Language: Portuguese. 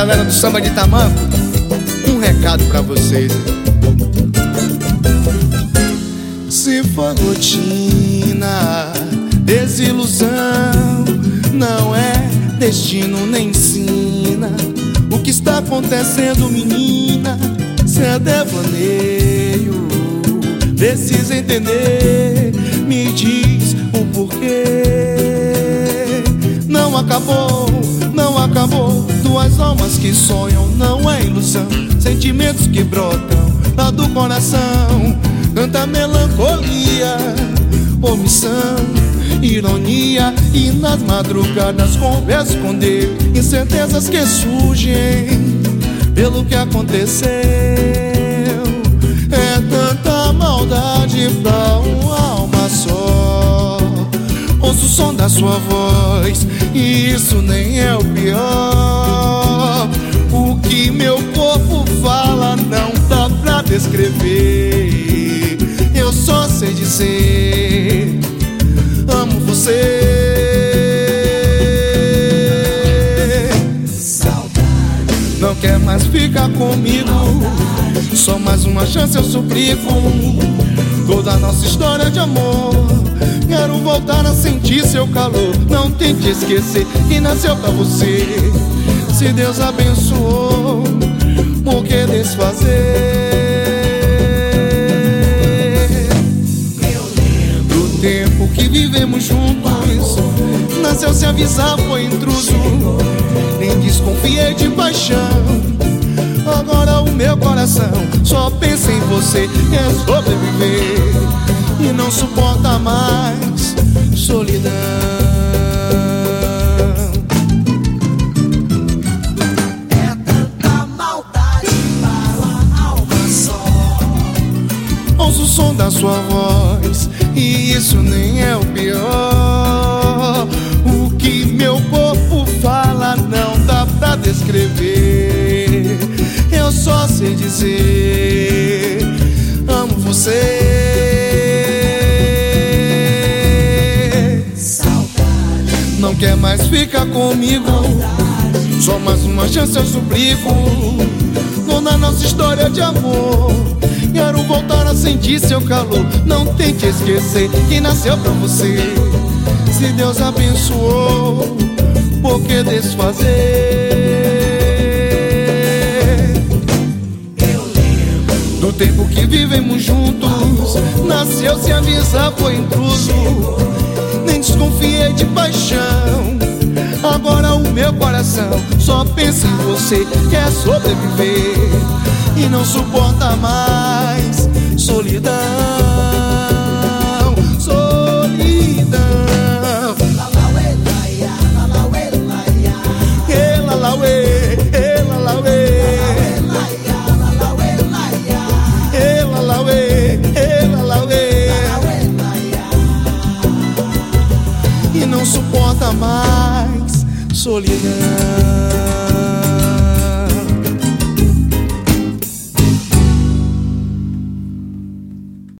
galera do Samba de Tamanco, um recado pra vocês. Se for rotina, desilusão, não é destino nem ensina. O que está acontecendo, menina, cê é devaneio. Precisa entender, me diz o porquê. Não acabou, não acabou. Duas almas que sonham, não é ilusão. Sentimentos que brotam lá do coração. Tanta melancolia, omissão, ironia. E nas madrugadas converso com Deus. Incertezas que surgem pelo que aconteceu. É tanta maldade pra uma alma só. Ouço o som da sua voz e isso nem é o pior. O que meu corpo fala não dá pra descrever. Eu só sei dizer: amo você. Não quer mais ficar comigo, só mais uma chance eu suplico. Toda a nossa história de amor, quero voltar a sentir seu calor. Não tente esquecer que nasceu pra você. Se Deus abençoou, por que desfazer? Do tempo que vivemos juntos, nasceu sem avisar, foi intruso. Nem desconfiei de paixão. Agora o meu coração só pensa em você. Quer sobreviver e não suporta mais solidão. É tanta maldade para uma alma só. Ouço o som da sua voz e isso nem é o pior. O que meu corpo fala não dá pra descrever. Eu só sei dizer: amo você. Saudade. Não quer mais ficar comigo, só mais uma chance eu suplico. Toda nossa história de amor, quero voltar a sentir seu calor. Não tente esquecer que nasceu pra você. Se Deus abençoou, por que desfazer? Do tempo que vivemos juntos, nasceu sem avisar, foi intruso. Nem desconfiei de paixão. Agora o meu coração só pensa em você. Quer sobreviver e não suporta mais solidão. Solidão. E não suporta mais solidão.